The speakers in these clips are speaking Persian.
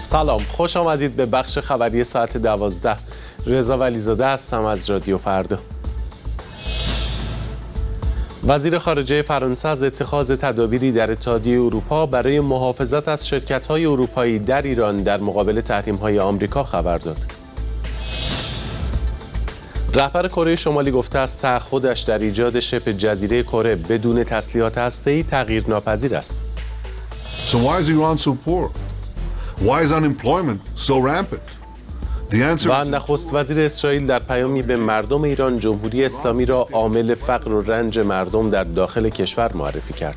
سلام، خوش آمدید به بخش خبری ساعت 12. رضا ولیزاده هستم از رادیو فردا. وزیر خارجه فرانسه از اتخاذ تدابیری در اتحادیه اروپا برای محافظت از شرکت‌های اروپایی در ایران در مقابل تحریم‌های آمریکا خبر داد. رهبر کره شمالی گفته است تعهدش در ایجاد شبه جزیره کره بدون تسلیحات هسته‌ای تغییرناپذیر است. So why is Iran so poor? Why is unemployment so rampant? و نخست وزیر اسرائیل در پیامی به مردم ایران جمهوری اسلامی را عامل فقر و رنج مردم در داخل کشور معرفی کرد.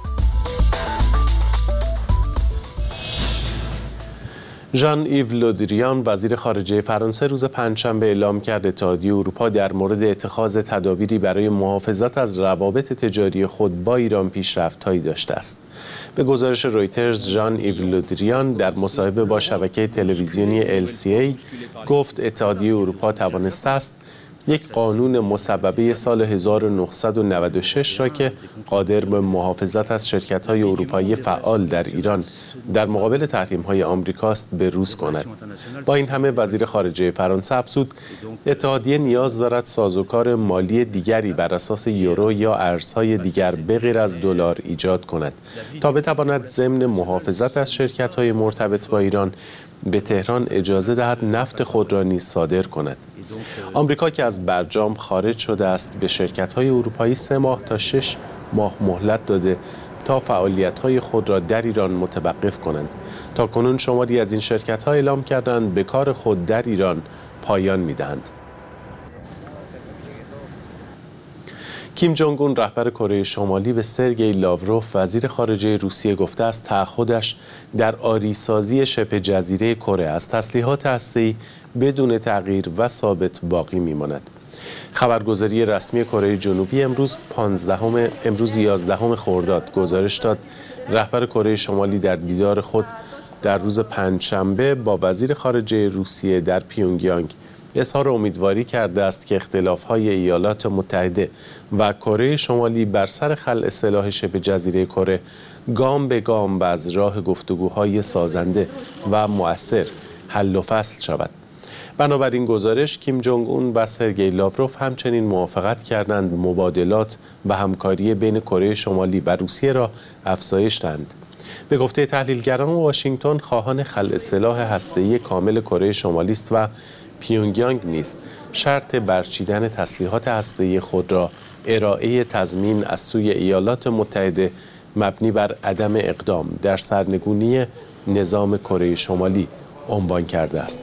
ژان ایو لودریان وزیر خارجه فرانسه روز پنجشنبه اعلام کرد اتحادیه اروپا در مورد اتخاذ تدابیری برای محافظت از روابط تجاری خود با ایران پیشرفت‌هایی داشته است. به گزارش رویترز، ژان ایو لودریان در مصاحبه با شبکه تلویزیونی LCA گفت اتحادیه اروپا توانسته است یک قانون مصوبه سال 1996 را که قادر به محافظت از شرکت‌های اروپایی فعال در ایران در مقابل تحریم‌های آمریکاست بروز کند. با این همه وزیر خارجه فرانسه افزود اتحادیه نیاز دارد سازوکار مالی دیگری بر اساس یورو یا ارزهای دیگر بغیر از دلار ایجاد کند تا بتواند ضمن محافظت از شرکت‌های مرتبط با ایران به تهران اجازه دهد نفت خود را نیز صادر کند. آمریکا که از برجام خارج شده است به شرکت‌های اروپایی 3 ماه تا 6 ماه مهلت داده تا فعالیت‌های خود را در ایران متوقف کنند. تاکنون شماری از این شرکت‌ها اعلام کردند به کار خود در ایران پایان می‌دهند. کیم جونگ اون رهبر کره شمالی به سرگئی لاوروف وزیر خارجه روسیه گفته است تعهدش در عاری‌سازی شبه جزیره کره از تسلیحات هسته‌ای بدون تغییر و ثابت باقی می‌ماند. خبرگزاری رسمی کره جنوبی امروز 11 خرداد گزارش داد رهبر کره شمالی در دیدار خود در روز پنجشنبه با وزیر خارجه روسیه در پیونگیانگ اظهار امیدواری کرده است که اختلاف‌های ایالات متحده و کره شمالی بر سر خلع سلاح شبه جزیره کره گام به گام و از راه گفتگوهای سازنده و مؤثر حل و فصل شود. بنابراین گزارش کیم جونگ اون و سرگئی لاوروف همچنین موافقت کردند مبادلات و همکاری بین کره شمالی و روسیه را افزایش دهند. به گفته تحلیلگران واشنگتن خواهان خلع سلاح هسته‌ای کامل کره شمالی است و پیونگیانگ نیز شرط برچیدن تسلیحات هسته‌ای خود را ارائه تضمین از سوی ایالات متحده مبنی بر عدم اقدام در سرنگونی نظام کره شمالی عنوان کرده است.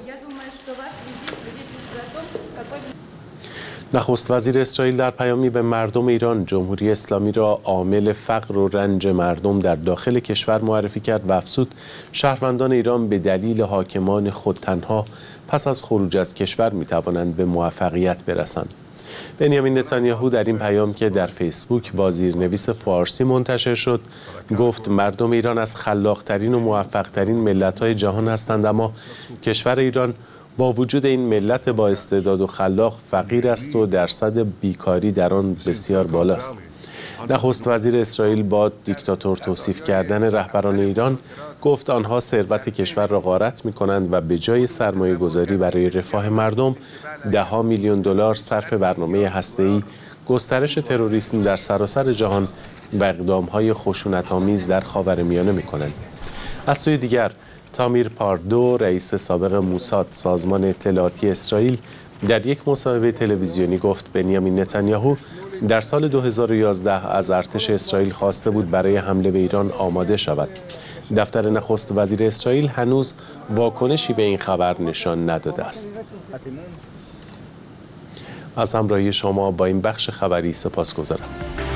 نخست وزیر اسرائیل در پیامی به مردم ایران جمهوری اسلامی را عامل فقر و رنج مردم در داخل کشور معرفی کرد و افزود شهروندان ایران به دلیل حاکمان خود تنها پس از خروج از کشور می‌توانند به موفقیت برسند. بنیامین نتانیاهو در این پیام که در فیسبوک با زیرنویس فارسی منتشر شد گفت مردم ایران از خلاق‌ترین و موفق‌ترین ملت‌های جهان هستند، اما کشور ایران با وجود این ملت با استعداد و خلاق فقیر است و درصد بیکاری در آن بسیار بالاست. نخست وزیر اسرائیل با دیکتاتور توصیف کردن رهبران ایران گفت آنها ثروت کشور را غارت می‌کنند و به جای سرمایه‌گذاری برای رفاه مردم ده‌ها میلیون دلار صرف برنامه هسته‌ای، گسترش تروریسم در سراسر جهان و اقدام‌های خشونت‌آمیز در خاورمیانه می‌کنند. از سوی دیگر تامیر پاردو رئیس سابق موساد سازمان اطلاعاتی اسرائیل در یک مصاحبه تلویزیونی گفت بنیامین نتانیاهو در سال 2011 از ارتش اسرائیل خواسته بود برای حمله به ایران آماده شود. دفتر نخست وزیر اسرائیل هنوز واکنشی به این خبر نشان نداده است. از همراهی شما با این بخش خبری سپاسگزارم.